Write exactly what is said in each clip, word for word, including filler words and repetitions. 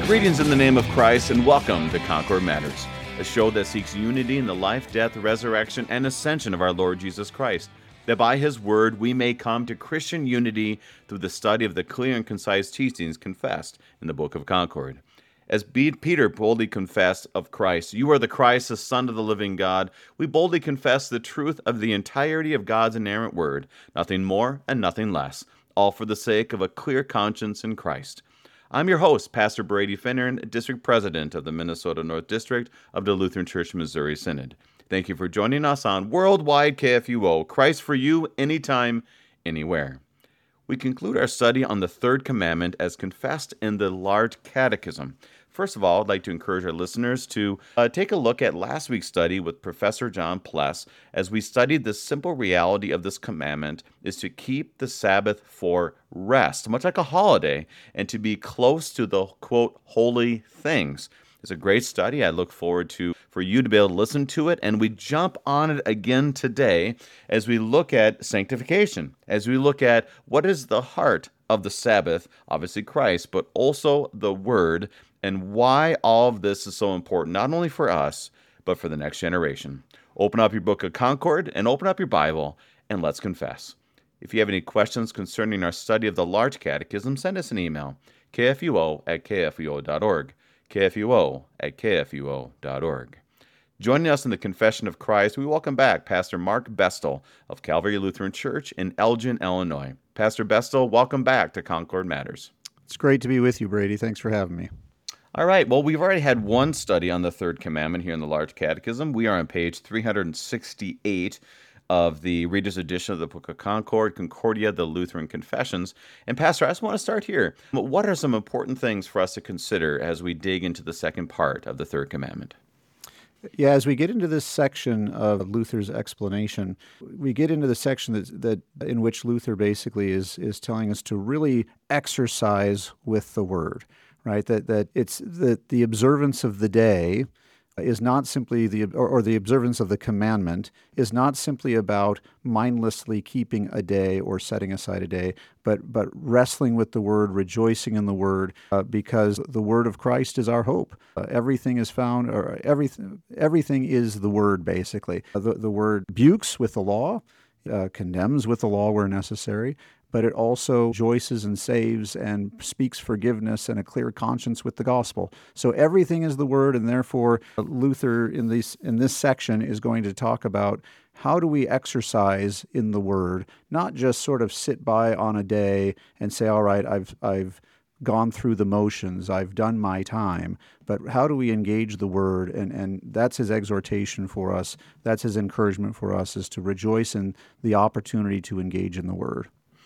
Greetings in the name of Christ, and welcome to Concord Matters, a show that seeks unity in the life, death, resurrection, and ascension of our Lord Jesus Christ, that by His Word we may come to Christian unity through the study of the clear and concise teachings confessed in the Book of Concord. As Peter boldly confessed of Christ, "You are the Christ, the Son of the living God," we boldly confess the truth of the entirety of God's inerrant Word, nothing more and nothing less, all for the sake of a clear conscience in Christ. I'm your host, Pastor Brady Finnern, District President of the Minnesota North District of the Lutheran Church Missouri Synod. Thank you for joining us on Worldwide K F U O, Christ for you, anytime, anywhere. We conclude our study on the third commandment as confessed in the Large Catechism. First of all, I'd like to encourage our listeners to uh, take a look at last week's study with Professor John Pless, as we studied the simple reality of this commandment is to keep the Sabbath for rest, much like a holiday, and to be close to the, quote, holy things. It's a great study. I look forward to for you to be able to listen to it, and we jump on it again today as we look at sanctification, as we look at what is the heart of the Sabbath, obviously Christ, but also the Word, and why all of this is so important, not only for us, but for the next generation. Open up your Book of Concord and open up your Bible, and let's confess. If you have any questions concerning our study of the Large Catechism, send us an email, k f u o at k f u o dot org, k f u o at k f u o dot org. Joining us in the Confession of Christ, we welcome back Pastor Mark Bestel of Calvary Lutheran Church in Elgin, Illinois. Pastor Bestel, welcome back to Concord Matters. It's great to be with you, Brady. Thanks for having me. All right. Well, we've already had one study on the third commandment here in the Large Catechism. We are on page three hundred sixty-eight of the Reader's Edition of the Book of Concord, Concordia, the Lutheran Confessions. And Pastor, I just want to start here. What are some important things for us to consider as we dig into the second part of the third commandment? Yeah, as we get into this section of Luther's explanation, we get into the section that, that in which Luther basically is is telling us to really exercise with the Word, right? That that it's that the observance of the day is not simply the or, or the observance of the commandment is not simply about mindlessly keeping a day or setting aside a day, but but wrestling with the Word, rejoicing in the Word, uh, because the Word of Christ is our hope. Uh, everything is found, or everything everything is the Word, basically. Uh, the the Word rebukes with the law, uh, condemns with the law where necessary, but it also rejoices and saves and speaks forgiveness and a clear conscience with the gospel. So everything is the Word, and therefore Luther in this in this section is going to talk about how do we exercise in the Word, not just sort of sit by on a day and say, all right, I've I've gone through the motions, I've done my time, but how do we engage the Word? And, and that's his exhortation for us. That's his encouragement for us, is to rejoice in the opportunity to engage in the Word.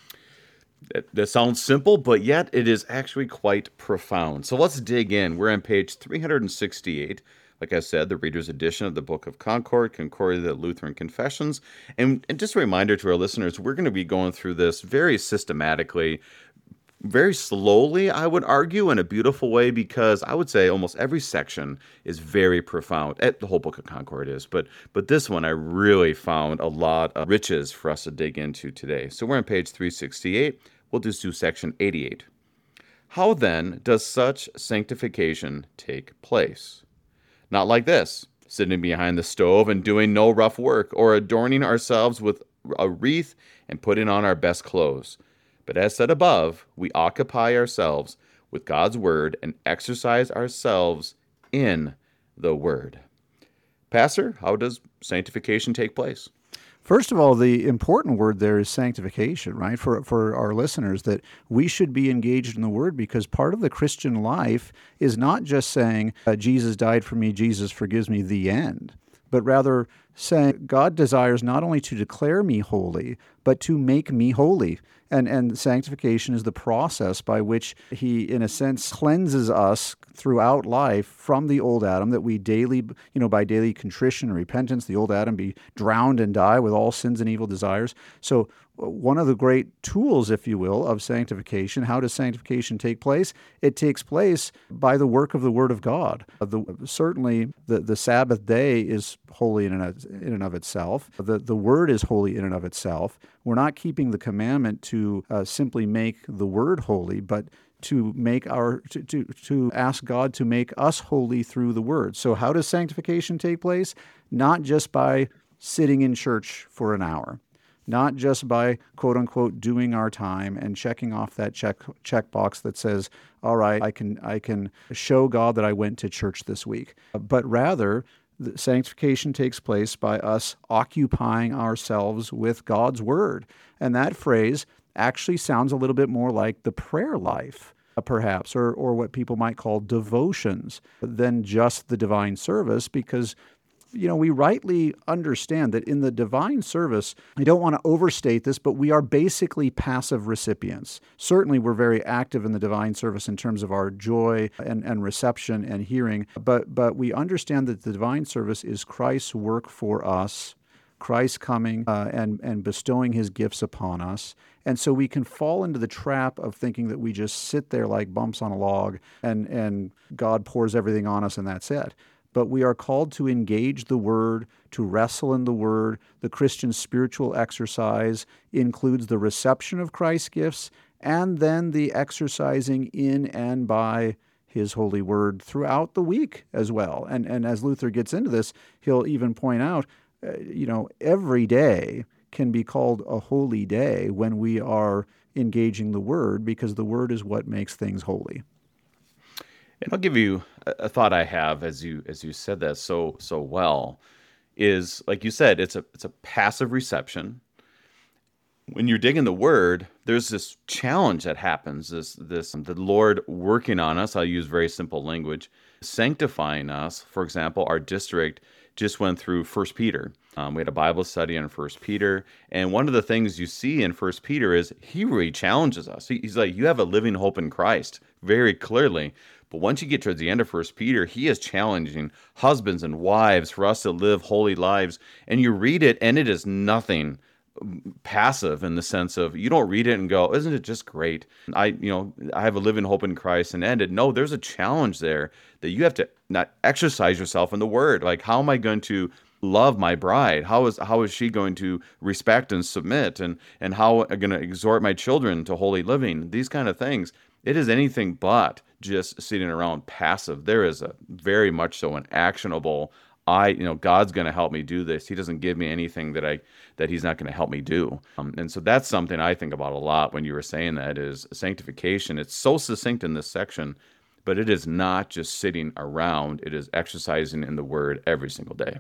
That sounds simple, but yet it is actually quite profound. So let's dig in. We're on page three hundred sixty-eight. Like I said, the Reader's Edition of the Book of Concord, Concordia, the Lutheran Confessions. And, and just a reminder to our listeners, we're going to be going through this very systematically, very slowly, I would argue, in a beautiful way, because I would say almost every section is very profound. The whole Book of Concord is, but but this one I really found a lot of riches for us to dig into today. So we're on page three sixty-eight. We'll just do section eighty-eight. How then does such sanctification take place? Not like this, sitting behind the stove and doing no rough work, or adorning ourselves with a wreath and putting on our best clothes. But as said above, we occupy ourselves with God's Word and exercise ourselves in the Word. Pastor, how does sanctification take place? First of all, the important word there is sanctification, right? For for our listeners, that we should be engaged in the Word, because part of the Christian life is not just saying, uh, Jesus died for me, Jesus forgives me, the end, but rather saying God desires not only to declare me holy, but to make me holy. And and sanctification is the process by which He, in a sense, cleanses us throughout life from the old Adam, that we daily, you know, by daily contrition and repentance, the old Adam be drowned and die with all sins and evil desires. So one of the great tools, if you will, of sanctification, how does sanctification take place? It takes place by the work of the Word of God. The, certainly, the, the Sabbath day is holy in and, in and of itself. The, the Word is holy in and of itself. We're not keeping the commandment to uh, simply make the Word holy, but to make our to, to to ask God to make us holy through the word. So how does sanctification take place? Not just by sitting in church for an hour, not just by quote unquote doing our time and checking off that check check box that says, all right, I can I can show God that I went to church this week, but rather the sanctification takes place by us occupying ourselves with God's word. And that phrase actually sounds a little bit more like the prayer life, uh, perhaps, or or what people might call devotions, than just the divine service, because you know, we rightly understand that in the divine service, I don't want to overstate this, but we are basically passive recipients. Certainly, we're very active in the divine service in terms of our joy and, and reception and hearing, but but we understand that the divine service is Christ's work for us, Christ coming uh, and, and bestowing his gifts upon us. And so we can fall into the trap of thinking that we just sit there like bumps on a log and, and God pours everything on us and that's it. But we are called to engage the Word, to wrestle in the Word. The Christian spiritual exercise includes the reception of Christ's gifts and then the exercising in and by His holy Word throughout the week as well. And, and as Luther gets into this, he'll even point out, uh, you know, every day can be called a holy day when we are engaging the Word, because the Word is what makes things holy. And I'll give you a, a thought I have as you as you said that so so well, is like you said, it's a it's a passive reception. When you're digging the Word, there's this challenge that happens. This this the Lord working on us. I'll use very simple language, sanctifying us. For example, our district just went through First Peter. Um, we had a Bible study on First Peter, and one of the things you see in First Peter is he really challenges us. He, he's like, you have a living hope in Christ, very clearly. But once you get towards the end of First Peter, he is challenging husbands and wives for us to live holy lives. And you read it, and it is nothing passive in the sense of you don't read it and go, isn't it just great? I, you know, I have a living hope in Christ and ended. No, there's a challenge there that you have to not exercise yourself in the Word. Like, how am I going to love my bride? How is how is she going to respect and submit? And and how am I going to exhort my children to holy living? These kind of things. It is anything but just sitting around passive. There is a very much so an actionable, I, you know, God's going to help me do this. He doesn't give me anything that I, that he's not going to help me do. Um, and so that's something I think about a lot when you were saying that is sanctification. It's so succinct in this section, but it is not just sitting around. It is exercising in the Word every single day.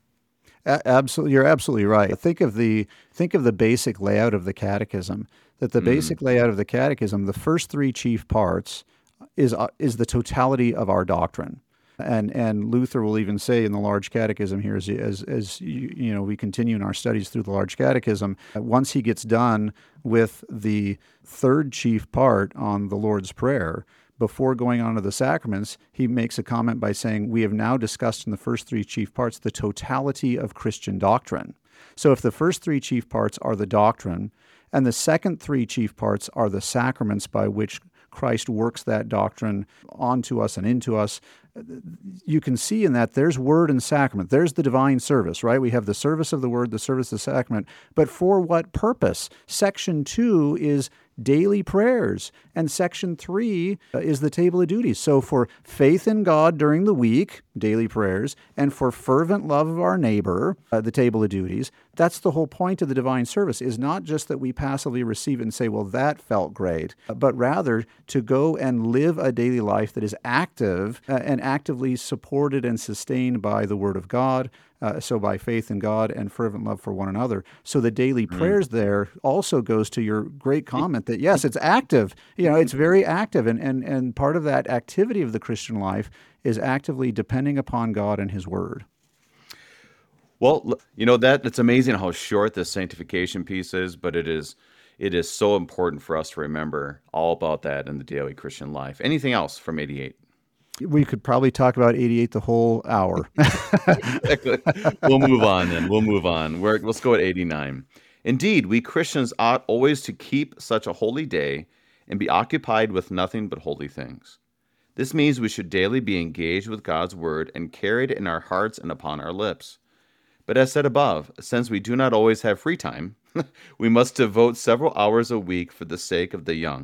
A- absolutely, you're absolutely right. Think of the think of the basic layout of the catechism. That the mm. basic layout of the catechism, the first three chief parts, is uh, is the totality of our doctrine. And and Luther will even say in the Large Catechism here, as as, as you, you know, we continue in our studies through the Large Catechism, once he gets done with the third chief part on the Lord's Prayer, before going on to the sacraments, he makes a comment by saying, we have now discussed in the first three chief parts the totality of Christian doctrine. So if the first three chief parts are the doctrine, and the second three chief parts are the sacraments by which Christ works that doctrine onto us and into us, you can see in that there's word and sacrament. There's the divine service, right? We have the service of the word, the service of the sacrament. But for what purpose? Section two is daily prayers, and section three uh, is the table of duties. So for faith in God during the week, daily prayers, and for fervent love of our neighbor, uh, the table of duties, that's the whole point of the divine service, is not just that we passively receive it and say, well, that felt great, but rather to go and live a daily life that is active uh, and actively supported and sustained by the Word of God, uh, so by faith in God and fervent love for one another. So the daily mm. prayers there also goes to your great comment that, yes, it's active. You know, it's very active, and, and, and part of that activity of the Christian life is actively depending upon God and His Word. Well, you know, that it's amazing how short this sanctification piece is, but it is it is so important for us to remember all about that in the daily Christian life. Anything else from eighty-eight? We could probably talk about eighty-eight the whole hour. We'll move on then. We'll move on. We're, let's go at eighty-nine. Indeed, we Christians ought always to keep such a holy day and be occupied with nothing but holy things. This means we should daily be engaged with God's word and carried in our hearts and upon our lips. But as said above, since we do not always have free time, we must devote several hours a week for the sake of the young,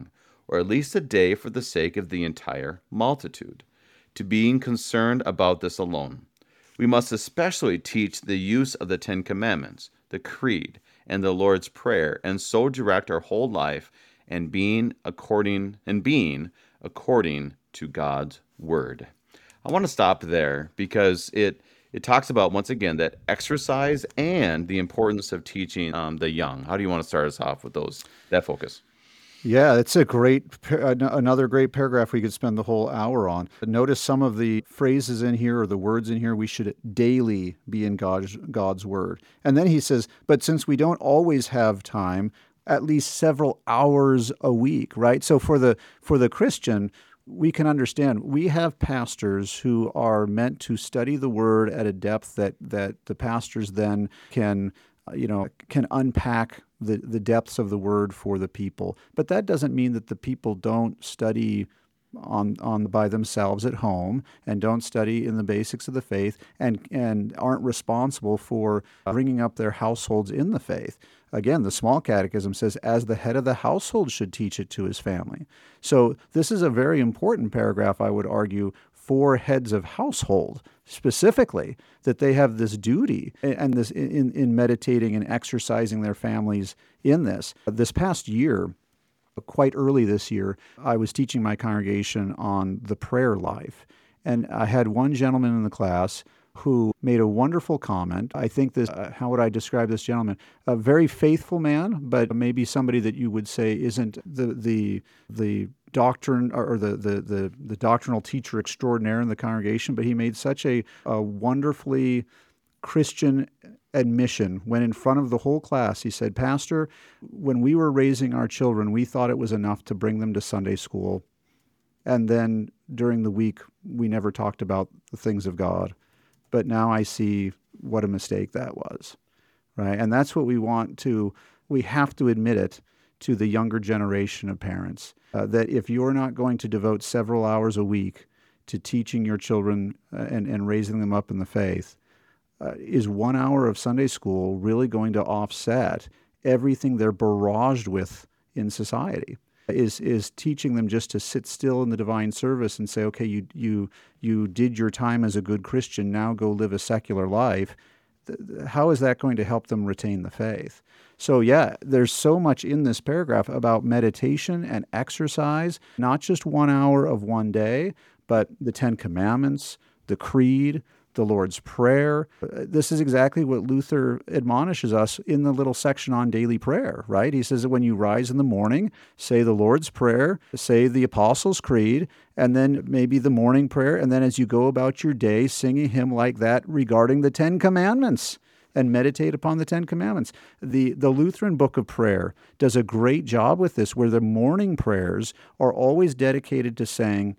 or at least a day for the sake of the entire multitude. To being concerned about this alone, we must especially teach the use of the Ten Commandments, the Creed, and the Lord's Prayer, and so direct our whole life and being according and being according to God's Word. I want to stop there because it it talks about, once again, that exercise and the importance of teaching um, the young. How do you want to start us off with those that focus? Yeah, it's a great, another great paragraph we could spend the whole hour on. Notice some of the phrases in here or the words in here, we should daily be in God's, God's Word. And then he says, but since we don't always have time, at least several hours a week, right? So for the for the Christian, we can understand we have pastors who are meant to study the Word at a depth that that the pastors then can, you know, can unpack the, the depths of the Word for the people. But that doesn't mean that the people don't study on on by themselves at home and don't study in the basics of the faith and and aren't responsible for bringing up their households in the faith. Again, the Small Catechism says, as the head of the household should teach it to his family. So this is a very important paragraph, I would argue, for heads of household, specifically, that they have this duty and this in, in meditating and exercising their families in this. This past year, quite early this year, I was teaching my congregation on the prayer life. And I had one gentleman in the class who made a wonderful comment. I think this, uh, how would I describe this gentleman? A very faithful man, but maybe somebody that you would say isn't the the the doctrine or the the the, the doctrinal teacher extraordinaire in the congregation, but he made such a, a wonderfully Christian admission when in front of the whole class. He said, Pastor, when we were raising our children, we thought it was enough to bring them to Sunday school. And then during the week, we never talked about the things of God. But now I see what a mistake that was, right? And that's what we want to, we have to admit it to the younger generation of parents, uh, that if you're not going to devote several hours a week to teaching your children uh, and, and raising them up in the faith, uh, is one hour of Sunday school really going to offset everything they're barraged with in society? Is is teaching them just to sit still in the divine service and say, okay, you you you did your time as a good Christian, now go live a secular life. How is that going to help them retain the faith? So yeah, there's so much in this paragraph about meditation and exercise, not just one hour of one day, but the Ten Commandments, the Creed, the Lord's Prayer. This is exactly what Luther admonishes us in the little section on daily prayer, right? He says that when you rise in the morning, say the Lord's Prayer, say the Apostles' Creed, and then maybe the morning prayer, and then as you go about your day, sing a hymn like that regarding the Ten Commandments and meditate upon the Ten Commandments. The, the Lutheran Book of Prayer does a great job with this, where the morning prayers are always dedicated to saying,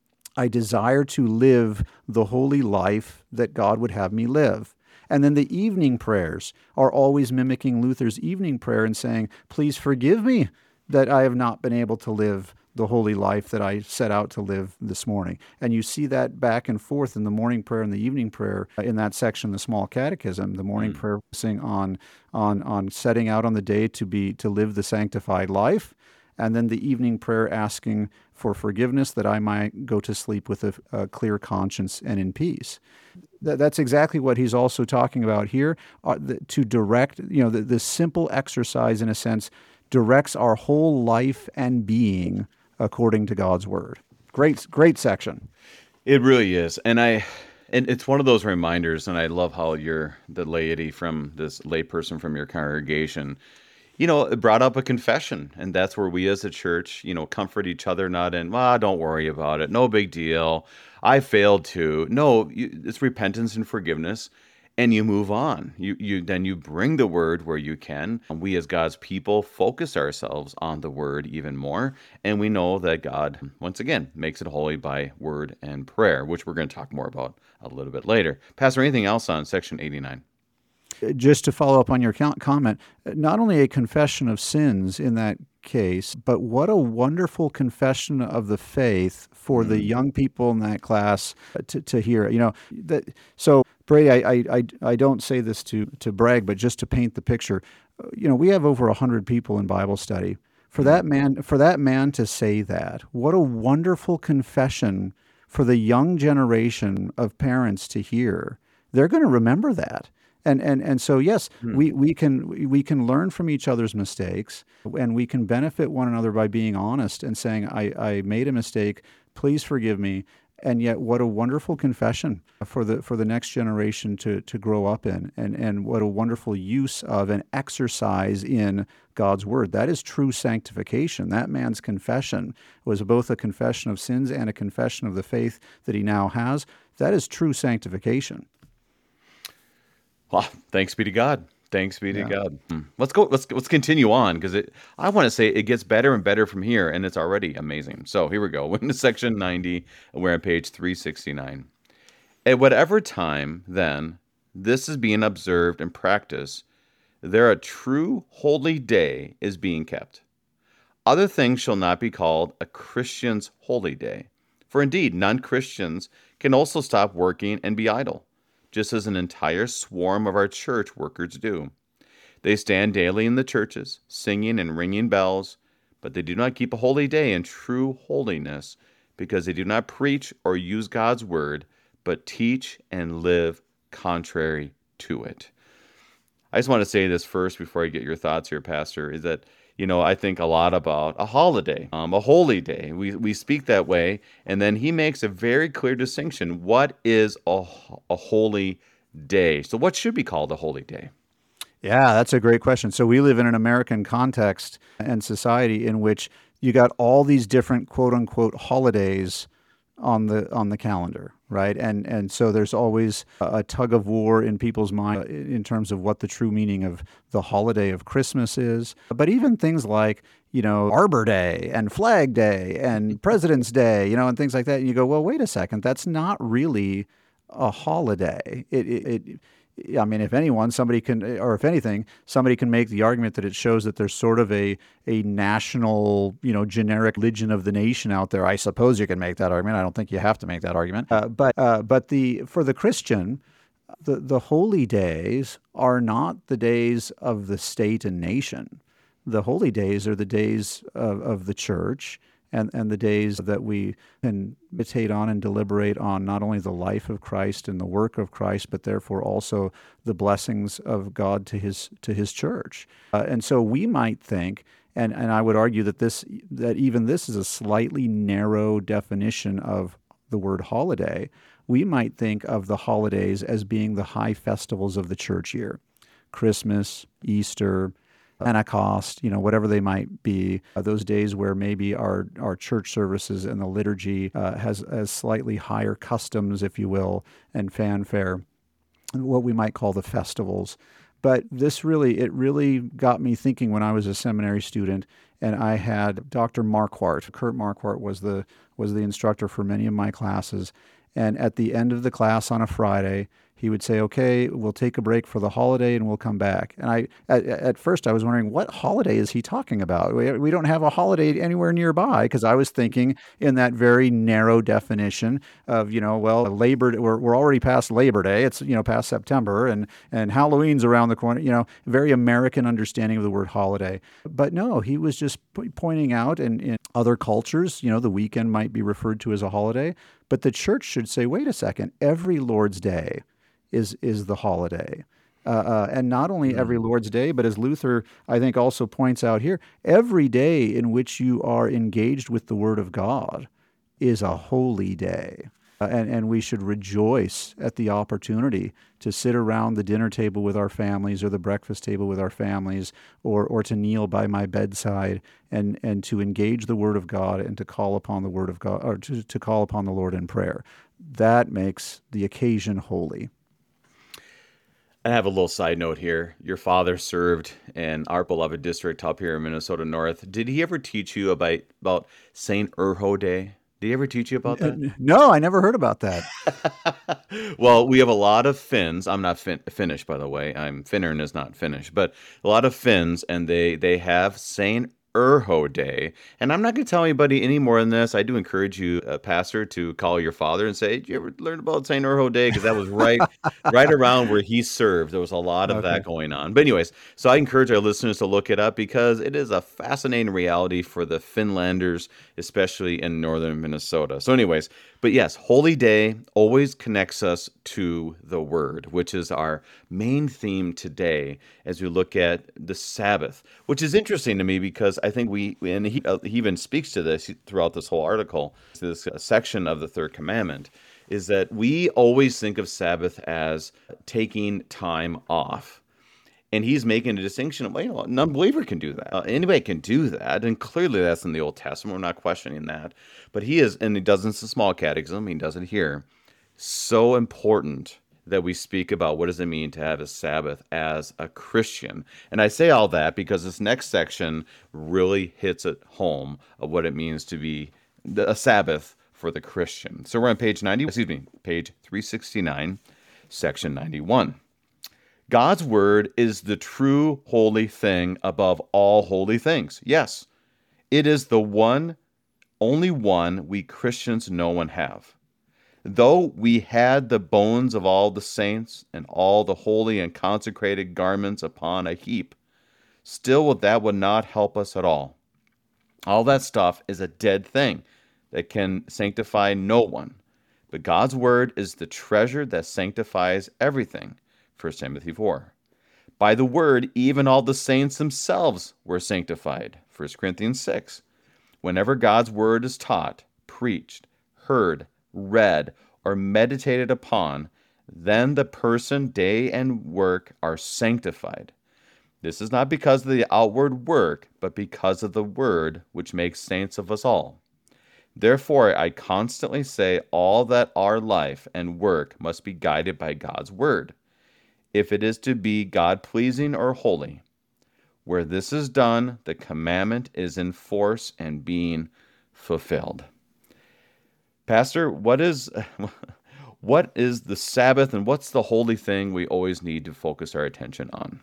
I desire to live the holy life that God would have me live. And then the evening prayers are always mimicking Luther's evening prayer and saying, please forgive me that I have not been able to live the holy life that I set out to live this morning. And you see that back and forth in the morning prayer and the evening prayer in that section, the Small Catechism. The morning mm. prayer focusing on, on, on setting out on the day to be to live the sanctified life. And then the evening prayer asking for forgiveness that I might go to sleep with a, a clear conscience and in peace. Th- that's exactly what he's also talking about here, uh, the, to direct, you know, the, the simple exercise, in a sense, directs our whole life and being according to God's Word. Great, great section. It really is. And I... And it's one of those reminders, and I love how you're the laity from this layperson from your congregation, you know, it brought up a confession, and that's where we as a church, you know, comfort each other, not in, well, don't worry about it, no big deal, I failed too. No, you, it's repentance and forgiveness, and you move on. You you then you bring the Word where you can. And we as God's people focus ourselves on the Word even more, and we know that God, once again, makes it holy by word and prayer, which we're going to talk more about a little bit later. Pastor, anything else on section eighty-nine? Just to follow up on your comment, not only a confession of sins in that case, but what a wonderful confession of the faith for mm-hmm. the young people in that class to, to hear. You know, that, so Brady, I, I I don't say this to to brag, but just to paint the picture. You know, we have over a hundred people in Bible study. For that man, for that man to say that, what a wonderful confession for the young generation of parents to hear. They're going to remember that. And and and so yes, Hmm. we we can we can learn from each other's mistakes, and we can benefit one another by being honest and saying, I, I made a mistake, please forgive me. And yet what a wonderful confession for the for the next generation to to grow up in, and and what a wonderful use of an exercise in God's word. That is true sanctification. That man's confession was both a confession of sins and a confession of the faith that he now has. That is true sanctification. Well, thanks be to God. Thanks be to Yeah. God. Hmm. Let's go. Let's let's continue on because it. I want to say it gets better and better from here, and it's already amazing. So here we go. We're into section ninety. And we're on page three sixty-nine. At whatever time, then, this is being observed and practiced, there a true holy day is being kept. Other things shall not be called a Christian's holy day. For indeed, non-Christians can also stop working and be idle, just as an entire swarm of our church workers do. They stand daily in the churches, singing and ringing bells, but they do not keep a holy day in true holiness, because they do not preach or use God's word, but teach and live contrary to it. I just want to say this first before I get your thoughts here, Pastor, is that, you know, I think a lot about a holiday, um, a holy day. We we speak that way, and then he makes a very clear distinction. What is a, a holy day? So what should be called a holy day? Yeah, that's a great question. So we live in an American context and society in which you got all these different quote unquote holidays on the on the calendar, right? And and so there's always a, a tug of war in people's mind in terms of what the true meaning of the holiday of Christmas is. But even things like, you know, Arbor Day and Flag Day and President's Day, you know, and things like that. And you go, well, wait a second, that's not really a holiday. It, it, it I mean, if anyone, somebody can, or if anything, somebody can make the argument that it shows that there's sort of a a national, you know, generic religion of the nation out there. I suppose you can make that argument. I don't think you have to make that argument. Uh, but uh, but the for the Christian, the the holy days are not the days of the state and nation. The holy days are the days of, of the church. And, and the days that we can meditate on and deliberate on not only the life of Christ and the work of Christ, but therefore also the blessings of God to his to his church. Uh, and so we might think, and, and I would argue that this that even this is a slightly narrow definition of the word holiday. We might think of the holidays as being the high festivals of the church year: Christmas, Easter, Pentecost, you know, whatever they might be, uh, those days where maybe our, our church services and the liturgy uh, has, has slightly higher customs, if you will, and fanfare, what we might call the festivals. But this really, it really got me thinking when I was a seminary student, and I had Doctor Marquardt. Kurt Marquardt was the was the instructor for many of my classes. And at the end of the class on a Friday, he would say, okay, we'll take a break for the holiday and we'll come back. And I, at, at first I was wondering, what holiday is he talking about? We, we don't have a holiday anywhere nearby, because I was thinking in that very narrow definition of, you know, well, Labor, we're, we're already past Labor Day. It's, you know, past September, and, and Halloween's around the corner, you know, very American understanding of the word holiday. But no, he was just p- pointing out in, in other cultures, you know, the weekend might be referred to as a holiday, but the church should say, wait a second, every Lord's Day is is the holiday. Uh, uh, and not only every Lord's Day, but as Luther, I think, also points out here, every day in which you are engaged with the Word of God is a holy day. Uh, and, and we should rejoice at the opportunity to sit around the dinner table with our families, or the breakfast table with our families, or or to kneel by my bedside and, and to engage the Word of God and to call upon the Word of God, or to, to call upon the Lord in prayer. That makes the occasion holy. I have a little side note here. Your father served in our beloved district up here in Minnesota North. Did he ever teach you about about Saint Urho Day? Did he ever teach you about that? No, I never heard about that. Well, we have a lot of Finns. I'm not fin- Finnish, by the way. I'm Finnern is not Finnish, but a lot of Finns, and they they have Saint Urho Day. And I'm not going to tell anybody any more than this. I do encourage you, uh, Pastor, to call your father and say, did you ever learn about Saint Urho Day? Because that was right, right around where he served. There was a lot of Okay. that going on. But anyways, so I encourage our listeners to look it up because it is a fascinating reality for the Finlanders, especially in northern Minnesota. So anyways, but yes, Holy Day always connects us to the Word, which is our main theme today as we look at the Sabbath, which is interesting to me because I think we, and he, uh, he even speaks to this throughout this whole article, this uh, section of the third commandment, is that we always think of Sabbath as taking time off. And he's making a distinction of, well, you know, an unbeliever can do that. Uh, anybody can do that. And clearly that's in the Old Testament. We're not questioning that. But he is, and he does in the small catechism, he does it here. So important that we speak about what does it mean to have a Sabbath as a Christian. And I say all that because this next section really hits it home of what it means to be a Sabbath for the Christian. So we're on page ninety, excuse me, page three sixty-nine, section ninety-one. God's word is the true holy thing above all holy things. Yes, it is the one, only one we Christians know and have. Though we had the bones of all the saints and all the holy and consecrated garments upon a heap, still that would not help us at all. All that stuff is a dead thing that can sanctify no one. But God's word is the treasure that sanctifies everything. First Timothy four. By the word, even all the saints themselves were sanctified. First Corinthians six. Whenever God's word is taught, preached, heard, read, or meditated upon, then the person, day, and work are sanctified. This is not because of the outward work, but because of the word which makes saints of us all. Therefore, I constantly say all that our life and work must be guided by God's word, if it is to be God-pleasing or holy. Where this is done, the commandment is in force and being fulfilled. Pastor, what is what is the Sabbath and what's the holy thing we always need to focus our attention on?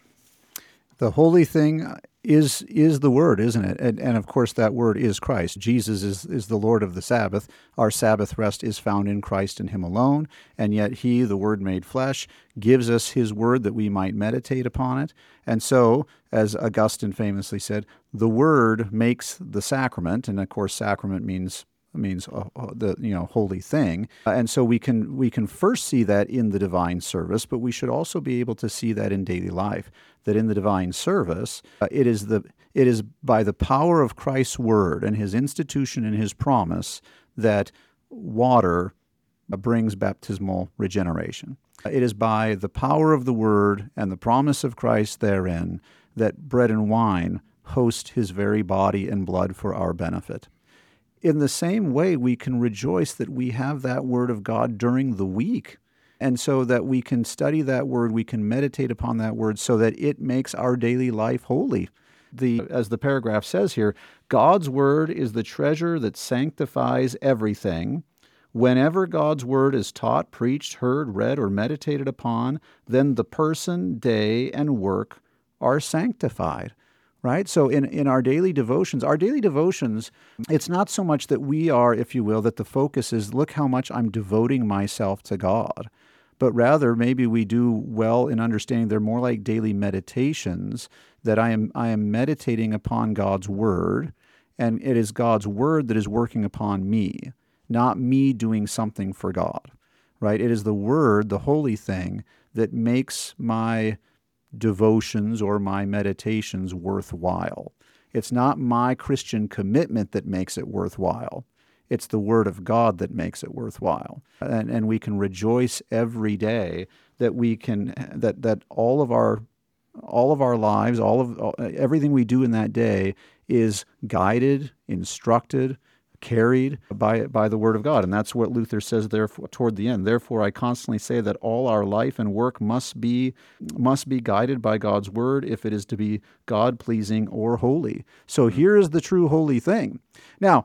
The holy thing is is the word, isn't it? And, and of course, that word is Christ. Jesus is, is the Lord of the Sabbath. Our Sabbath rest is found in Christ and him alone. And yet he, the Word made flesh, gives us his word that we might meditate upon it. And so, as Augustine famously said, the word makes the sacrament. And of course, sacrament means means uh, the you know holy thing, uh, and so we can we can first see that in the divine service, but we should also be able to see that in daily life. That in the divine service, uh, it is the it is by the power of Christ's word and his institution and his promise that water uh, brings baptismal regeneration. Uh, it is by the power of the word and the promise of Christ therein that bread and wine host his very body and blood for our benefit. In the same way, we can rejoice that we have that word of God during the week. And so that we can study that word, we can meditate upon that word so that it makes our daily life holy. The, as the paragraph says here, God's word is the treasure that sanctifies everything. Whenever God's word is taught, preached, heard, read, or meditated upon, then the person, day, and work are sanctified. Right? So in, in our daily devotions, our daily devotions, it's not so much that we are, if you will, that the focus is, look how much I'm devoting myself to God. But rather, maybe we do well in understanding they're more like daily meditations, that I am I am meditating upon God's word, and it is God's word that is working upon me, not me doing something for God. Right? It is the word, the holy thing, that makes my devotions or my meditations worthwhile. It's not my Christian commitment that makes it worthwhile. It's the Word of God that makes it worthwhile. And, and we can rejoice every day that we can that that all of our all of our lives, all of all, everything we do in that day is guided, instructed, carried by by the Word of God. And that's what Luther says there toward the end. Therefore, I constantly say that all our life and work must be must be guided by God's Word if it is to be God-pleasing or holy. So here is the true holy thing. Now,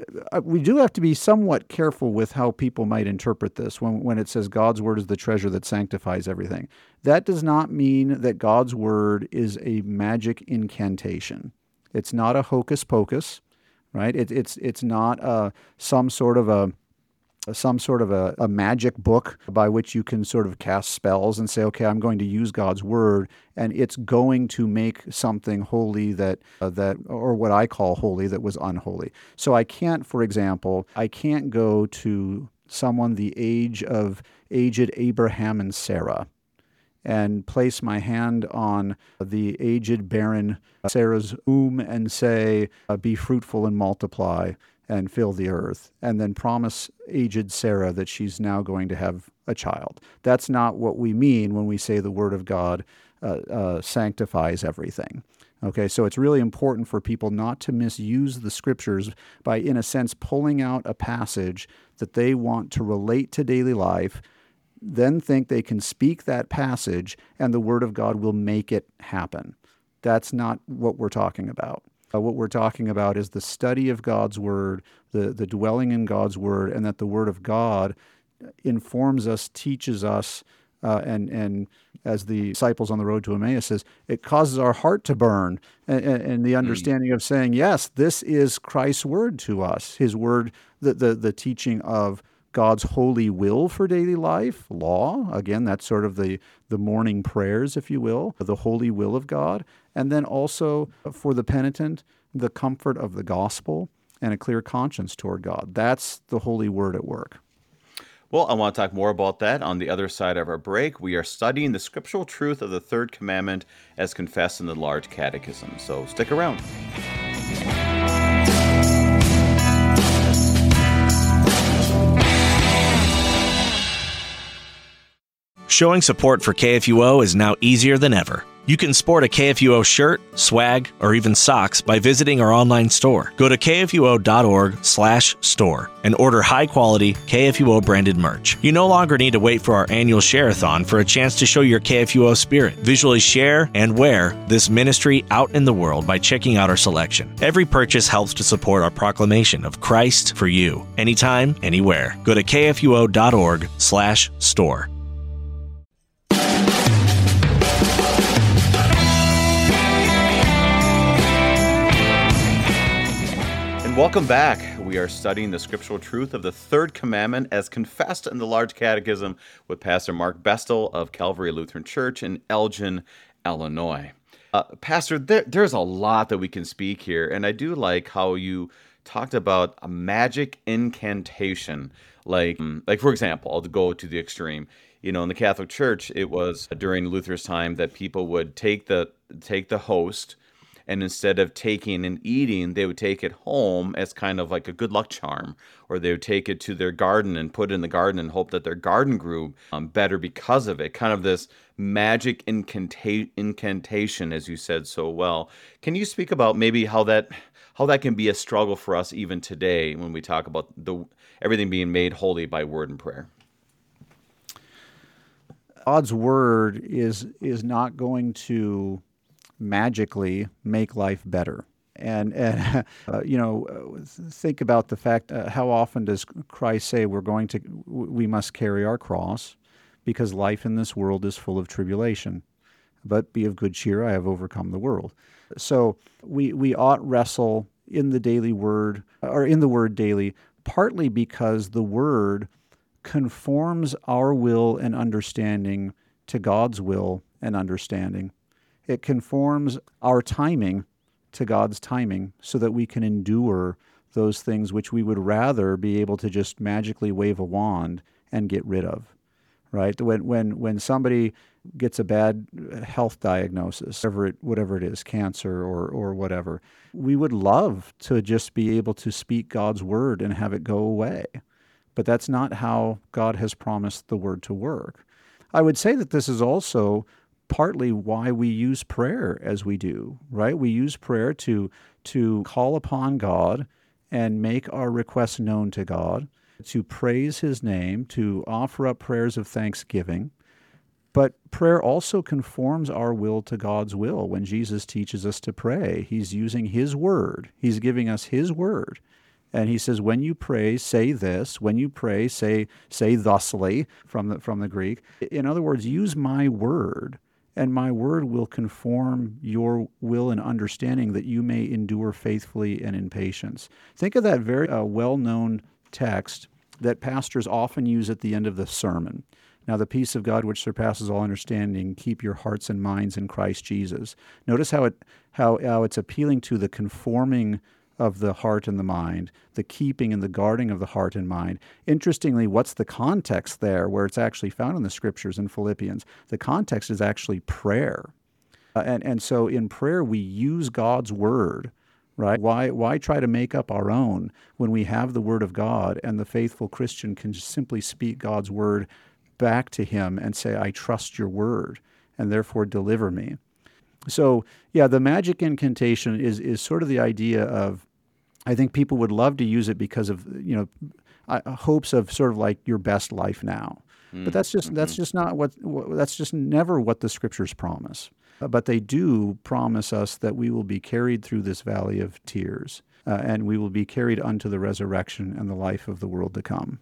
we do have to be somewhat careful with how people might interpret this when, when it says God's Word is the treasure that sanctifies everything. That does not mean that God's Word is a magic incantation. It's not a hocus pocus, right? It, it's it's not uh, some sort of a some sort of a, a magic book by which you can sort of cast spells and say, okay, I'm going to use God's word, and it's going to make something holy that uh, that or what I call holy that was unholy. So I can't, for example, I can't go to someone the age of aged Abraham and Sarah and place my hand on the aged barren Sarah's womb and say, uh, be fruitful and multiply and fill the earth, and then promise aged Sarah that she's now going to have a child. That's not what we mean when we say the Word of God uh, uh, sanctifies everything. Okay, so it's really important for people not to misuse the Scriptures by, in a sense, pulling out a passage that they want to relate to daily life, then think they can speak that passage and the Word of God will make it happen. That's not what we're talking about. Uh, what we're talking about is the study of God's Word, the, the dwelling in God's Word, and that the Word of God informs us, teaches us, uh, and, and as the disciples on the road to Emmaus says, it causes our heart to burn, and, and, and the understanding mm. of saying, yes, this is Christ's Word to us, His Word, the, the, the teaching of God's holy will for daily life, law, again, that's sort of the, the morning prayers, if you will, the holy will of God, and then also for the penitent, the comfort of the gospel and a clear conscience toward God. That's the holy word at work. Well, I want to talk more about that on the other side of our break. We are studying the scriptural truth of the third commandment as confessed in the Large Catechism, so stick around. Showing support for K F U O is now easier than ever. You can sport a K F U O shirt, swag, or even socks by visiting our online store. Go to k f u o dot org slash store and order high-quality K F U O branded merch. You no longer need to wait for our annual share-a-thon for a chance to show your K F U O spirit. Visually share and wear this ministry out in the world by checking out our selection. Every purchase helps to support our proclamation of Christ for you, anytime, anywhere. Go to k f u o dot org slash store. Welcome back. We are studying the scriptural truth of the third commandment as confessed in the Large Catechism with Pastor Mark Bestel of Calvary Lutheran Church in Elgin, Illinois. Uh, Pastor, there, there's a lot that we can speak here, and I do like how you talked about a magic incantation. Like, like for example, I'll go to the extreme. You know, in the Catholic Church, it was during Luther's time that people would take the take the host, and instead of taking and eating, they would take it home as kind of like a good luck charm, or they would take it to their garden and put it in the garden and hope that their garden grew um, better because of it. Kind of this magic incanta- incantation, as you said so well. Can you speak about maybe how that how that can be a struggle for us even today when we talk about the everything being made holy by word and prayer? God's word is is not going to magically make life better. And, and uh, you know, think about the fact, uh, how often does Christ say we're going to, we must carry our cross because life in this world is full of tribulation. But be of good cheer, I have overcome the world. So we, we ought wrestle in the daily word, or in the word daily, partly because the word conforms our will and understanding to God's will and understanding. It conforms our timing to God's timing so that we can endure those things which we would rather be able to just magically wave a wand and get rid of, right? When when when somebody gets a bad health diagnosis, whatever it, whatever it is, cancer or or whatever, we would love to just be able to speak God's word and have it go away. But that's not how God has promised the word to work. I would say that this is also partly why we use prayer as we do, right? We use prayer to to call upon God and make our requests known to God, to praise His name, to offer up prayers of thanksgiving. But prayer also conforms our will to God's will. When Jesus teaches us to pray, He's using His word. He's giving us His word. And He says, when you pray, say this. When you pray, say say thusly, from the, from the Greek. In other words, use my word. and my word will conform your will and understanding that you may endure faithfully and in patience. Think of that very uh, well-known text that pastors often use at the end of the sermon. Now, the peace of God, which surpasses all understanding, keep your hearts and minds in Christ Jesus. Notice how it how, how it's appealing to the conforming of the heart and the mind, the keeping and the guarding of the heart and mind. Interestingly, what's the context there where it's actually found in the Scriptures in Philippians? The context is actually prayer. Uh, and, and so in prayer, we use God's word, right? Why, why try to make up our own when we have the word of God, and the faithful Christian can just simply speak God's word back to him and say, I trust your word, and therefore deliver me. So, yeah, the magic incantation is is sort of the idea of, I think people would love to use it because of, you know, uh, hopes of sort of like your best life now. Mm. But that's just mm-hmm. that's just not what, that's just never what the Scriptures promise. Uh, but they do promise us that we will be carried through this valley of tears, uh, and we will be carried unto the resurrection and the life of the world to come.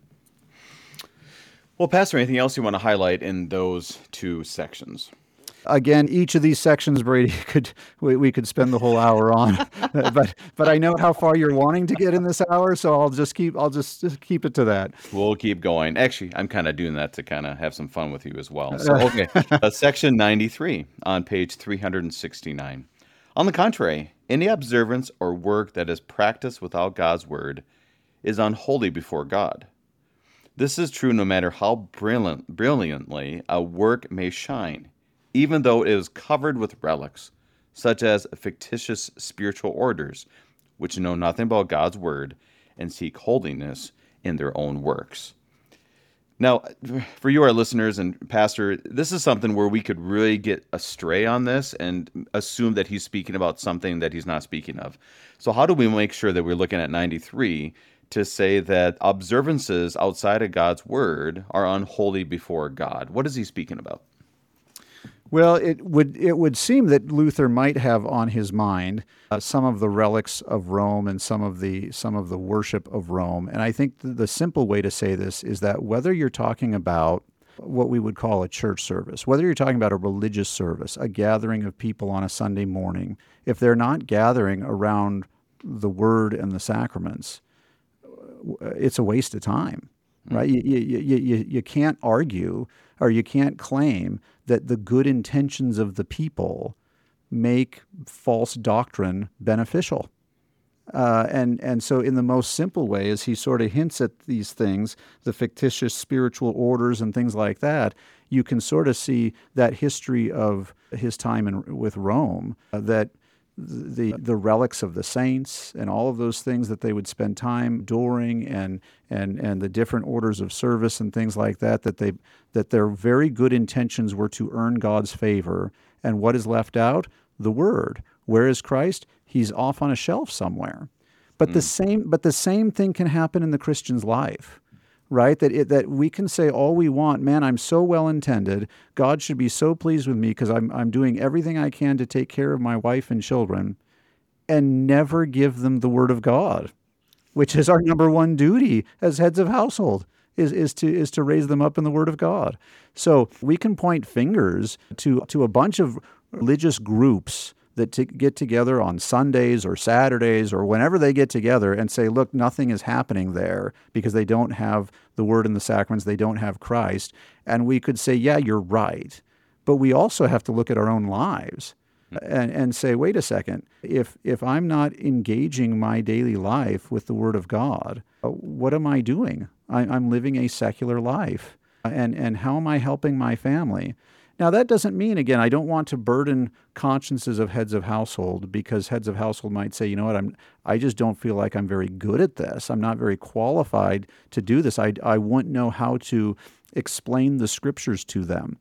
Well, Pastor, anything else you want to highlight in those two sections? Again, each of these sections, Brady, could we, we could spend the whole hour on, but but I know how far you're wanting to get in this hour, so I'll just keep I'll just, just keep it to that. We'll keep going. Actually, I'm kind of doing that to kind of have some fun with you as well. So, okay, uh, section ninety-three on page three hundred sixty-nine. On the contrary, any observance or work that is practiced without God's word is unholy before God. This is true no matter how brilliant, brilliantly a work may shine, even though it is covered with relics, such as fictitious spiritual orders, which know nothing about God's word and seek holiness in their own works. Now, for you, our listeners and Pastor, this is something where we could really get astray on this and assume that he's speaking about something that he's not speaking of. So how do we make sure that we're looking at ninety-three to say that observances outside of God's word are unholy before God? What is he speaking about? Well, it would it would seem that Luther might have on his mind uh, some of the relics of Rome and some of the some of the worship of Rome. And I think the simple way to say this is that whether you're talking about what we would call a church service, whether you're talking about a religious service, a gathering of people on a Sunday morning, if they're not gathering around the word and the sacraments, it's a waste of time, right? You, you, you, you can't argue or you can't claim that the good intentions of the people make false doctrine beneficial. Uh, and, and so in the most simple way, as he sort of hints at these things, the fictitious spiritual orders and things like that, you can sort of see that history of his time in, with Rome, uh, that the the relics of the saints and all of those things that they would spend time adoring, and and and the different orders of service and things like that, that they that their very good intentions were to earn God's favor. And what is left out? The word. Where is Christ? He's off on a shelf somewhere. But mm. the same but the same thing can happen in the Christian's life. Right? That it, that we can say all we want, man, I'm so well intended. God should be so pleased with me because I'm I'm doing everything I can to take care of my wife and children, and never give them the word of God, which is our number one duty as heads of household, is is to is to raise them up in the word of God. So we can point fingers to to a bunch of religious groups that to get together on Sundays or Saturdays or whenever they get together and say, look, nothing is happening there because they don't have the word and the sacraments, they don't have Christ. And we could say, yeah, you're right. But we also have to look at our own lives and, and say, wait a second, if if I'm not engaging my daily life with the word of God, what am I doing? I, I'm living a secular life. And, and how am I helping my family? Now, that doesn't mean, again, I don't want to burden consciences of heads of household, because heads of household might say, you know what, I'm, I just don't feel like I'm very good at this. I'm not very qualified to do this. I, I wouldn't know how to explain the scriptures to them.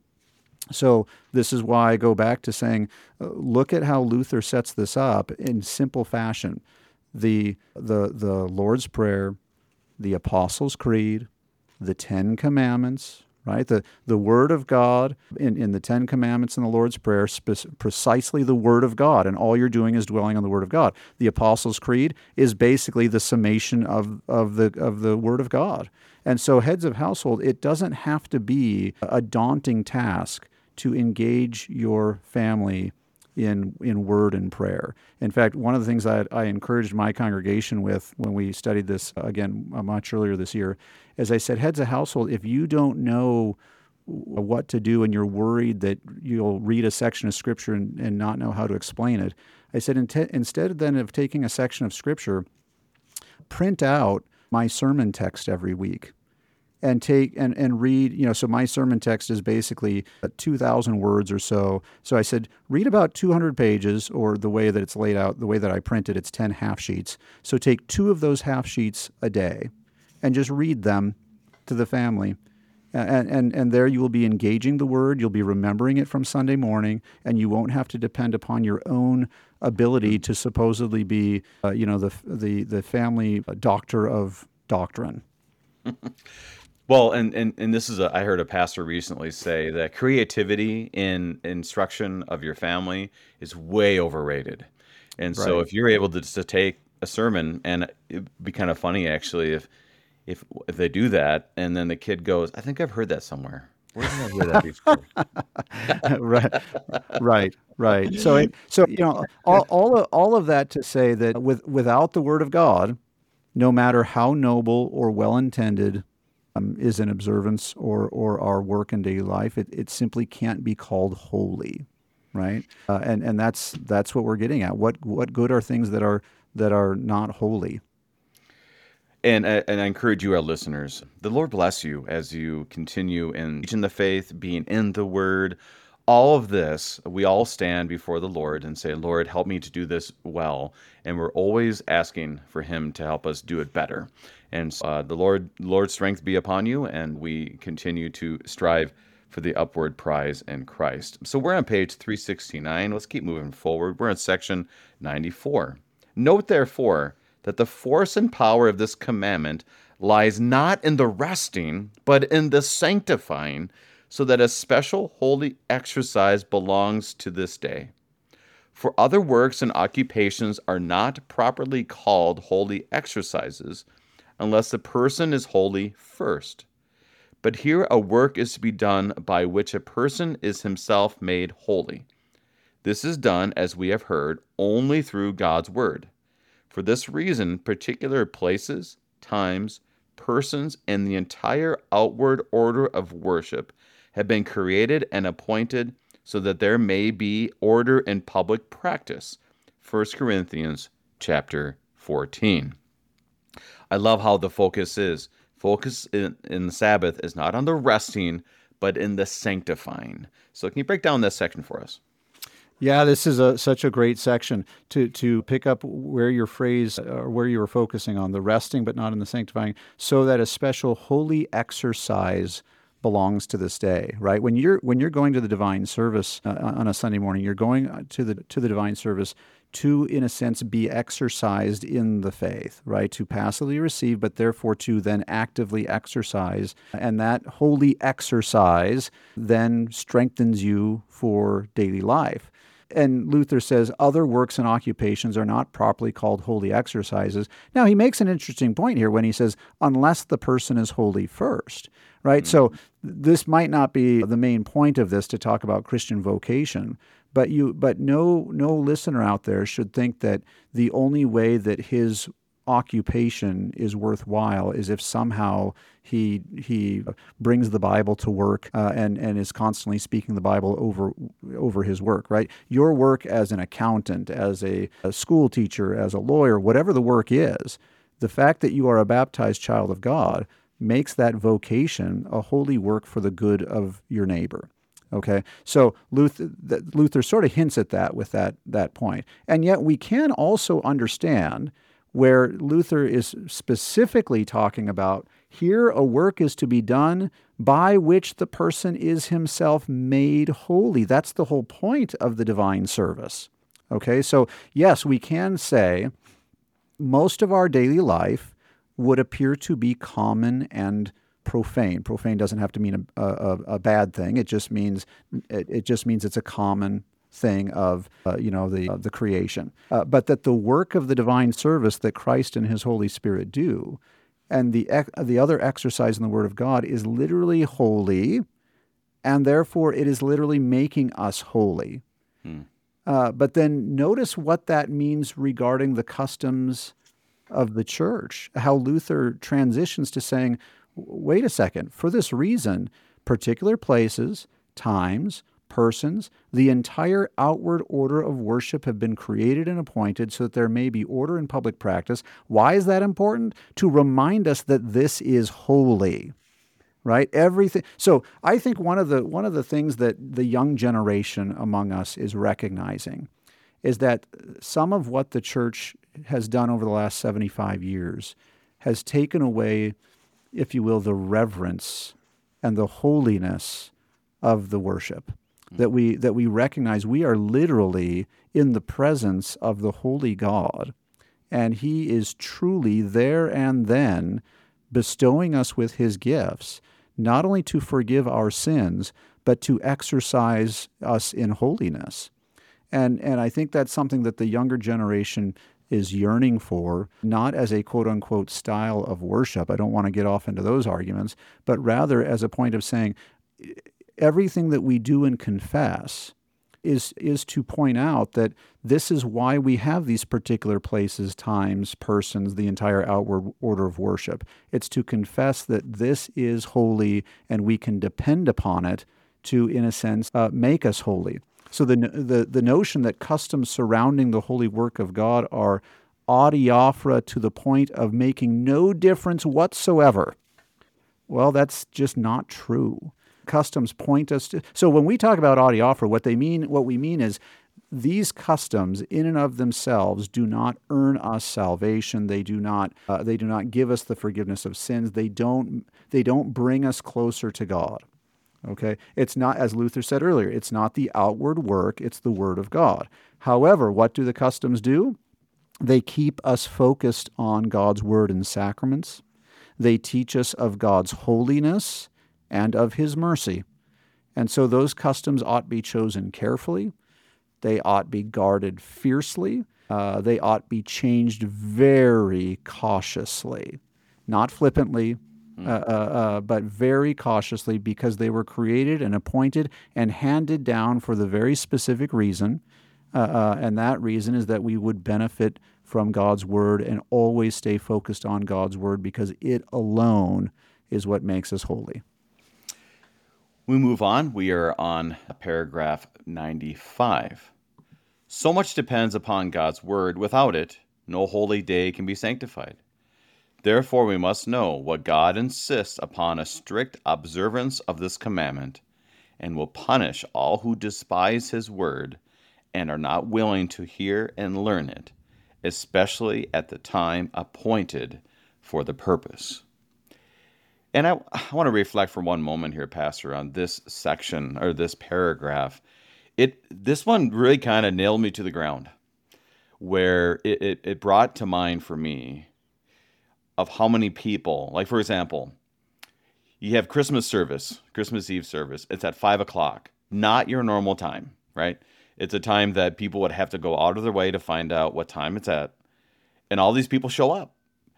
So this is why I go back to saying, uh, look at how Luther sets this up in simple fashion. The, the, the Lord's Prayer, the Apostles' Creed, the Ten Commandments, right? The the Word of God in, in the Ten Commandments and the Lord's Prayer, spe- precisely the Word of God, and all you're doing is dwelling on the Word of God. The Apostles' Creed is basically the summation of, of the of the Word of God. And so heads of household, it doesn't have to be a daunting task to engage your family in in word and prayer. In fact, one of the things I, I encouraged my congregation with when we studied this, again, much earlier this year, is I said, heads of household, if you don't know what to do and you're worried that you'll read a section of Scripture and, and not know how to explain it, I said, instead then of taking a section of Scripture, print out my sermon text every week. And take and, and read, you know, so my sermon text is basically two thousand words or so. So I said, read about two hundred pages, or the way that it's laid out, the way that I printed, it's ten half sheets. So take two of those half sheets a day and just read them to the family. And, and, and there you will be engaging the Word, you'll be remembering it from Sunday morning, and you won't have to depend upon your own ability to supposedly be, uh, you know, the, the, the family doctor of doctrine. Well, and, and, and this is a, I heard a pastor recently say that creativity in instruction of your family is way overrated. And so Right. if you're able to, to take a sermon, and it'd be kind of funny actually if, if if they do that and then the kid goes, I think I've heard that somewhere. Where did I hear that before? right, right, right. So, it, so you know, all all of, all of that to say that with without the Word of God, no matter how noble or well intended um, is an observance or or our work in daily life, it, it simply can't be called holy, right? Uh, and and that's that's what we're getting at. What what good are things that are that are not holy? And, uh, and I encourage you, our listeners, the Lord bless you as you continue in teaching the faith, being in the Word. All of this, we all stand before the Lord and say, Lord, help me to do this well. And we're always asking for Him to help us do it better. And uh, the Lord, Lord's strength be upon you, and we continue to strive for the upward prize in Christ. So we're on page three sixty-nine. Let's keep moving forward. We're in section ninety-four. Note, therefore, that the force and power of this commandment lies not in the resting, but in the sanctifying, so that a special holy exercise belongs to this day. For other works and occupations are not properly called holy exercises, unless the person is holy first. But here a work is to be done by which a person is himself made holy. This is done, as we have heard, only through God's word. For this reason, particular places, times, persons, and the entire outward order of worship have been created and appointed so that there may be order in public practice. First Corinthians chapter fourteen. I love how the focus is. Focus in, in the Sabbath is not on the resting, but in the sanctifying. So can you break down that section for us? Yeah, this is a, such a great section to to pick up where your phrase or where you were focusing on, the resting but not in the sanctifying, so that a special holy exercise belongs to this day, right? When you're when you're going to the divine service uh, on a Sunday morning, you're going to the to the divine service to, in a sense, be exercised in the faith, right? To passively receive, but therefore to then actively exercise. And that holy exercise then strengthens you for daily life. And Luther says other works and occupations are not properly called holy exercises. Now, he makes an interesting point here when he says, unless the person is holy first, right? Mm-hmm. So this might not be the main point of this to talk about Christian vocation, but you, but no, no listener out there should think that the only way that his occupation is worthwhile is if somehow he he brings the Bible to work uh, and and is constantly speaking the Bible over over his work, right? Your work as an accountant, as a, a school teacher, as a lawyer, whatever the work is, the fact that you are a baptized child of God makes that vocation a holy work for the good of your neighbor. Okay, so Luther, Luther sort of hints at that with that that point, and yet we can also understand where Luther is specifically talking about here a work is to be done by which the person is himself made holy. That's the whole point of the divine service. Okay, so yes, we can say most of our daily life would appear to be common and profane. Profane doesn't have to mean a, a, a bad thing. It just means it, it just means it's a common thing of uh, you know the uh, the creation, uh, but that the work of the divine service that Christ and His Holy Spirit do, and the the other exercise in the Word of God is literally holy, and therefore it is literally making us holy. Hmm. Uh, but then notice what that means regarding the customs of the church, how Luther transitions to saying, wait a second, for this reason, particular places, times, persons, the entire outward order of worship have been created and appointed so that there may be order in public practice. Why is that important? To remind us that this is holy, right? Everything. So I think one of the one of the things that the young generation among us is recognizing is that some of what the church has done over the last seventy-five years has taken away, if you will, the reverence and the holiness of the worship. That we that we recognize we are literally in the presence of the holy God, and He is truly there and then bestowing us with His gifts, not only to forgive our sins, but to exercise us in holiness. And and I think that's something that the younger generation is yearning for, not as a quote-unquote style of worship. I don't want to get off into those arguments, but rather as a point of saying, everything that we do and confess is is to point out that this is why we have these particular places, times, persons, the entire outward order of worship. It's to confess that this is holy and we can depend upon it to, in a sense, uh, make us holy. So the, the the notion that customs surrounding the holy work of God are adiaphora to the point of making no difference whatsoever, well, that's just not true. Customs point us to. So when we talk about adiaphora, what they mean, what we mean is these customs, in and of themselves, do not earn us salvation. They do not. Uh, they do not give us the forgiveness of sins. They don't. They don't bring us closer to God. Okay, it's not, as Luther said earlier, it's not the outward work, it's the Word of God. However, what do the customs do? They keep us focused on God's Word and sacraments. They teach us of God's holiness and of His mercy. And so those customs ought be chosen carefully. They ought be guarded fiercely. Uh, they ought be changed very cautiously, not flippantly, Uh, uh, uh, but very cautiously, because they were created and appointed and handed down for the very specific reason, uh, uh, and that reason is that we would benefit from God's Word and always stay focused on God's Word, because it alone is what makes us holy. We move on. We are on paragraph ninety-five. So much depends upon God's Word. Without it, no holy day can be sanctified. Therefore, we must know what God insists upon a strict observance of this commandment, and will punish all who despise His word and are not willing to hear and learn it, especially at the time appointed for the purpose. And I, I want to reflect for one moment here, Pastor, on this section or this paragraph. It this one really kind of nailed me to the ground, where it, it, it brought to mind for me of how many people, like for example, you have Christmas service, Christmas Eve service. It's at five o'clock, not your normal time, right? It's a time that people would have to go out of their way to find out what time it's at. And all these people show up.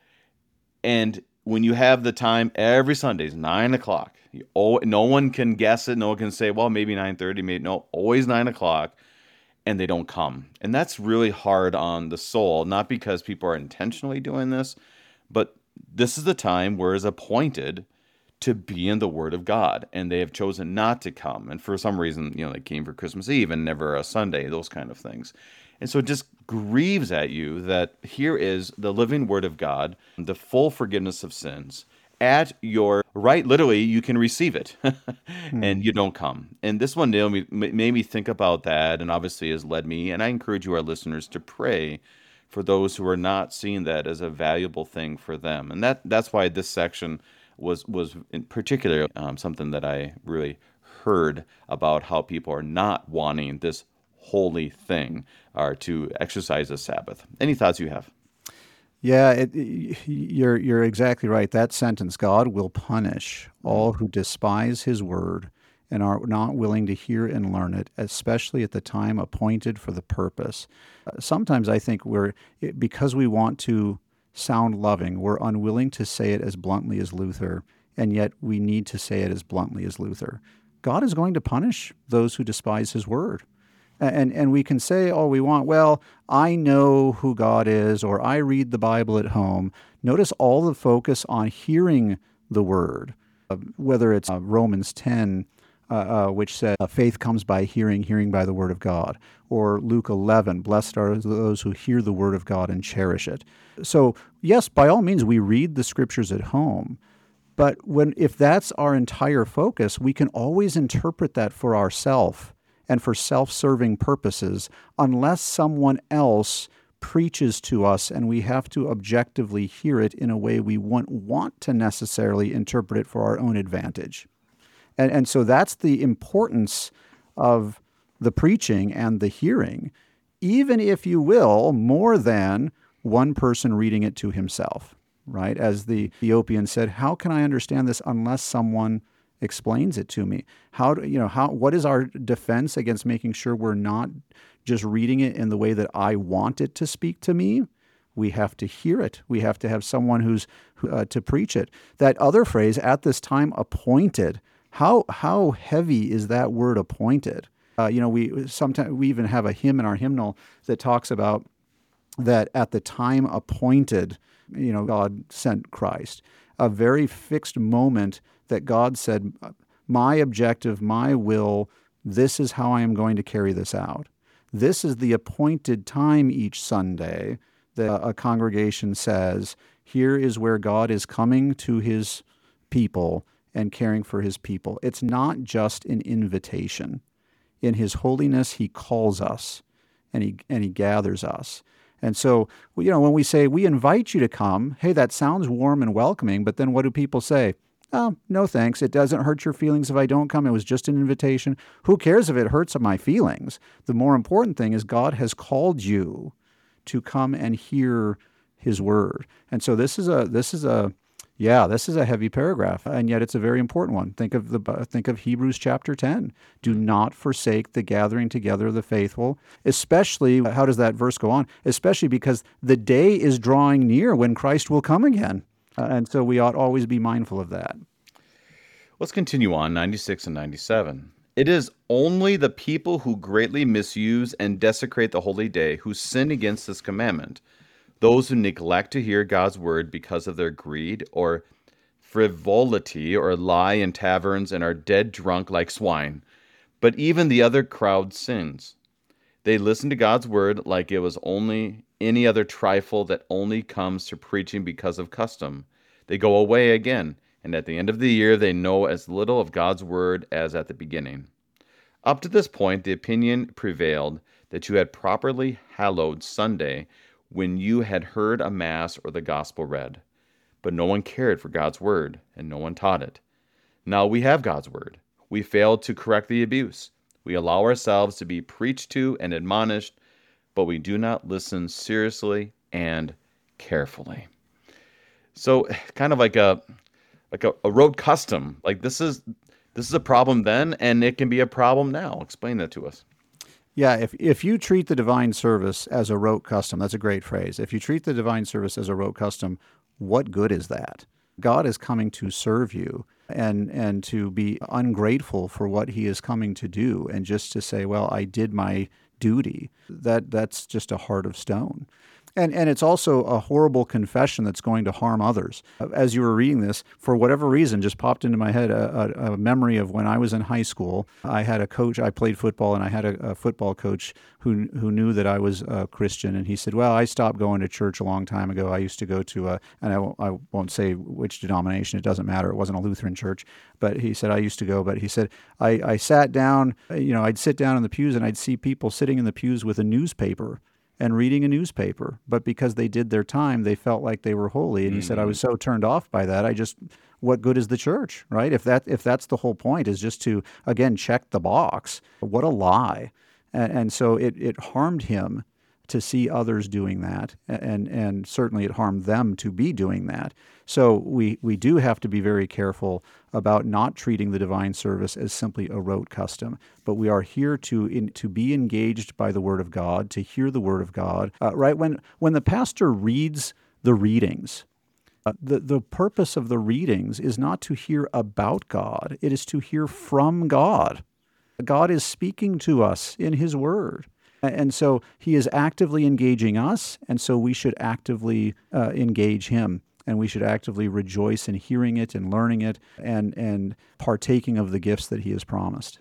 And when you have the time every Sunday is nine o'clock, you, oh, no one can guess it. No one can say, well, maybe nine thirty, maybe no, always nine o'clock. And they don't come. And that's really hard on the soul, not because people are intentionally doing this, but this is the time where it's appointed to be in the Word of God, and they have chosen not to come. And for some reason, you know, they came for Christmas Eve and never a Sunday, those kind of things. And so it just grieves at you that here is the living Word of God, the full forgiveness of sins. At your right, literally, you can receive it, and you don't come. And this one nailed me, made me think about that, and obviously has led me, and I encourage you, our listeners, to pray for those who are not seeing that as a valuable thing for them. And that that's why this section was, was in particular um, something that I really heard about, how people are not wanting this holy thing or to exercise the Sabbath. Any thoughts you have? Yeah, it, you're you're exactly right. That sentence, God will punish all who despise His word and are not willing to hear and learn it, especially at the time appointed for the purpose. Uh, sometimes I think we're, because we want to sound loving, we're unwilling to say it as bluntly as Luther, and yet we need to say it as bluntly as Luther. God is going to punish those who despise his word. And, and we can say all we want, well, I know who God is, or I read the Bible at home. Notice all the focus on hearing the word, uh, whether it's uh, Romans ten, uh, uh, which said, uh, faith comes by hearing, hearing by the word of God, or Luke eleven, blessed are those who hear the word of God and cherish it. So yes, by all means, we read the scriptures at home, but when if that's our entire focus, we can always interpret that for ourselves and for self-serving purposes, unless someone else preaches to us and we have to objectively hear it in a way we wouldn't want to necessarily interpret it for our own advantage. And, and so that's the importance of the preaching and the hearing, even if you will, more than one person reading it to himself, right? As the Ethiopian said, how can I understand this unless someone explains it to me? How do, you know, how, what is our defense against making sure we're not just reading it in the way that I want it to speak to me? We have to hear it. We have to have someone who's uh, to preach it. That other phrase, at this time appointed, how how heavy is that word appointed? Uh, you know, we sometimes we even have a hymn in our hymnal that talks about that at the time appointed, you know, God sent Christ. A very fixed moment that God said, my objective, my will, this is how I am going to carry this out. This is the appointed time each Sunday that a congregation says, here is where God is coming to his people and caring for his people. It's not just an invitation. In his holiness, he calls us and he and he gathers us. And so, you know, when we say, we invite you to come, hey, that sounds warm and welcoming, but then what do people say? Oh, no thanks. It doesn't hurt your feelings if I don't come. It was just an invitation. Who cares if it hurts my feelings? The more important thing is God has called you to come and hear his word. And so this is a this is a yeah, this is a heavy paragraph, and yet it's a very important one. Think of the think of Hebrews chapter ten. Do not forsake the gathering together of the faithful, especially, how does that verse go on? Especially because the day is drawing near when Christ will come again. Uh, and so we ought always be mindful of that. Let's continue on, ninety-six and ninety-seven. It is only the people who greatly misuse and desecrate the holy day who sin against this commandment. Those who neglect to hear God's word because of their greed or frivolity or lie in taverns and are dead drunk like swine. But even the other crowd sins. They listen to God's word like it was only any other trifle that only comes to preaching because of custom. They go away again, and at the end of the year they know as little of God's word as at the beginning. Up to this point, the opinion prevailed that you had properly hallowed Sunday when you had heard a mass or the gospel read. But no one cared for God's word, and no one taught it. Now we have God's word. We failed to correct the abuse. We allow ourselves to be preached to and admonished, but we do not listen seriously and carefully. So kind of like a like a, a rote custom. Like this is this is a problem then, and it can be a problem now. Explain that to us. Yeah, if if you treat the divine service as a rote custom, that's a great phrase. If you treat the divine service as a rote custom, what good is that? God is coming to serve you, and and to be ungrateful for what he is coming to do, and just to say, well, I did my duty, that that's just a heart of stone. And and it's also a horrible confession that's going to harm others. As you were reading this, for whatever reason, just popped into my head a, a, a memory of when I was in high school. I had a coach, I played football, and I had a, a football coach who who knew that I was a Christian. And he said, well, I stopped going to church a long time ago. I used to go to, a, and I won't, I won't say which denomination, it doesn't matter. It wasn't a Lutheran church. But he said, I used to go. But he said, I, I sat down, you know, I'd sit down in the pews and I'd see people sitting in the pews with a newspaper and reading a newspaper, but because they did their time, they felt like they were holy. And he mm-hmm. said, I was so turned off by that. I just, what good is the church, right? If that if that's the whole point, is just to, again, check the box. What a lie. And, and so it, it harmed him to see others doing that, and and certainly it harmed them to be doing that. So we, we do have to be very careful about not treating the divine service as simply a rote custom, but we are here to in, to be engaged by the Word of God, to hear the Word of God. Uh, right when when the pastor reads the readings, Uh, the, the purpose of the readings is not to hear about God. It is to hear from God. God is speaking to us in His Word. And so He is actively engaging us, and so we should actively uh, engage Him. And we should actively rejoice in hearing it and learning it and, and partaking of the gifts that He has promised.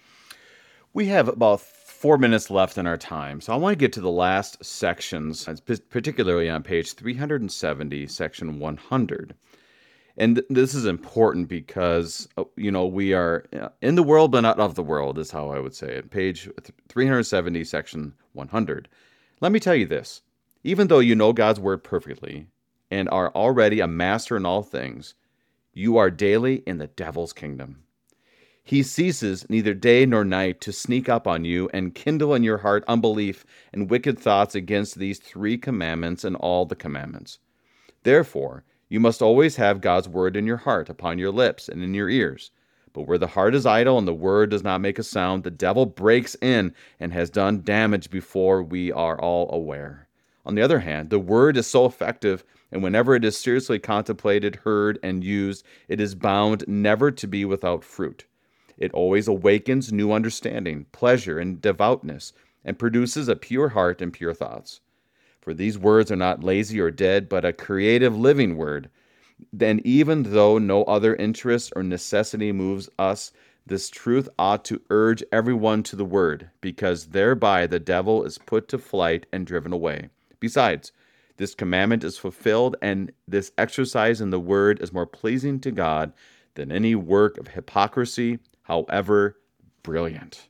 We have about four minutes left in our time, so I want to get to the last sections, particularly on page three hundred seventy, section one hundred. And th- this is important because, you know, we are in the world, but not of the world, is how I would say it. Page three hundred seventy, section one hundred. Let me tell you this. Even though you know God's word perfectly and are already a master in all things, you are daily in the devil's kingdom. He ceases neither day nor night to sneak up on you and kindle in your heart unbelief and wicked thoughts against these three commandments and all the commandments. Therefore, you must always have God's word in your heart, upon your lips and in your ears. But where the heart is idle and the word does not make a sound, the devil breaks in and has done damage before we are all aware. On the other hand, the word is so effective, and whenever it is seriously contemplated, heard, and used, it is bound never to be without fruit. It always awakens new understanding, pleasure, and devoutness, and produces a pure heart and pure thoughts. For these words are not lazy or dead, but a creative living word. Then even though no other interest or necessity moves us, this truth ought to urge everyone to the word, because thereby the devil is put to flight and driven away. Besides, this commandment is fulfilled, and this exercise in the word is more pleasing to God than any work of hypocrisy, however brilliant.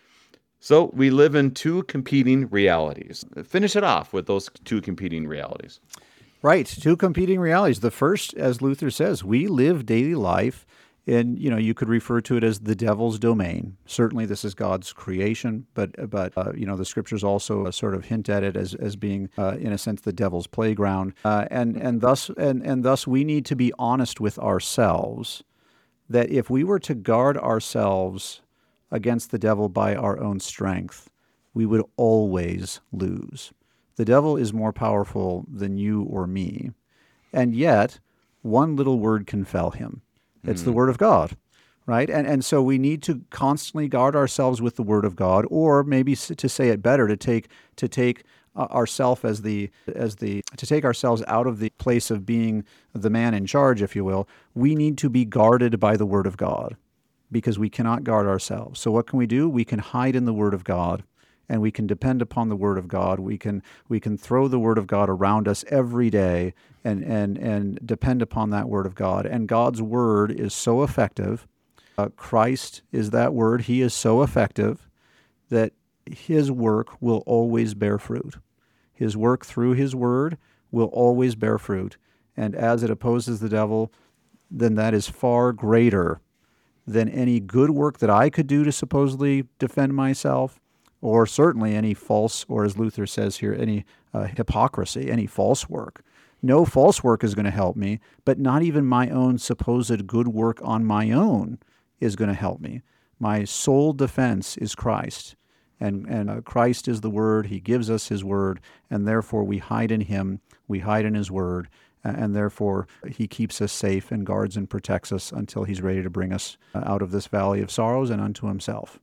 So we live in two competing realities. Finish it off with those two competing realities. Right, two competing realities. The first, as Luther says, we live daily life in, you know, you could refer to it as the devil's domain. Certainly this is God's creation, but, but uh, you know, the scriptures also uh, sort of hint at it as, as being, uh, in a sense, the devil's playground. Uh, and, and, thus, and, and thus we need to be honest with ourselves that if we were to guard ourselves against the devil by our own strength, we would always lose. The devil is more powerful than you or me, and yet one little word can fell him. It's mm. the word of God, right? And and so we need to constantly guard ourselves with the word of God, or maybe to say it better, to take to take uh, ourselves as the as the to take ourselves out of the place of being the man in charge, if you will. We need to be guarded by the word of God, because we cannot guard ourselves. So what can we do? We can hide in the word of God, and we can depend upon the word of God. We can we can throw the word of God around us every day and and and depend upon that word of God. And God's word is so effective. Uh, Christ is that word. He is so effective that His work will always bear fruit. His work through His word will always bear fruit. And as it opposes the devil, then that is far greater than any good work that I could do to supposedly defend myself, or certainly any false, or as Luther says here, any uh, hypocrisy, any false work. No false work is going to help me, but not even my own supposed good work on my own is going to help me. My sole defense is Christ, and, and uh, Christ is the Word. He gives us His Word, and therefore we hide in Him, we hide in His Word, and therefore He keeps us safe and guards and protects us until He's ready to bring us out of this valley of sorrows and unto Himself.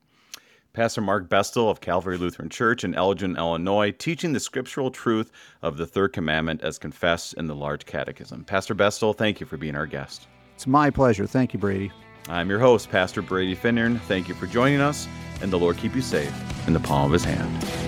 Pastor Mark Bestel of Calvary Lutheran Church in Elgin, Illinois, teaching the scriptural truth of the third commandment as confessed in the Large Catechism. Pastor Bestel, thank you for being our guest. It's my pleasure. Thank you, Brady. I'm your host, Pastor Brady Finnern. Thank you for joining us, and the Lord keep you safe in the palm of His hand.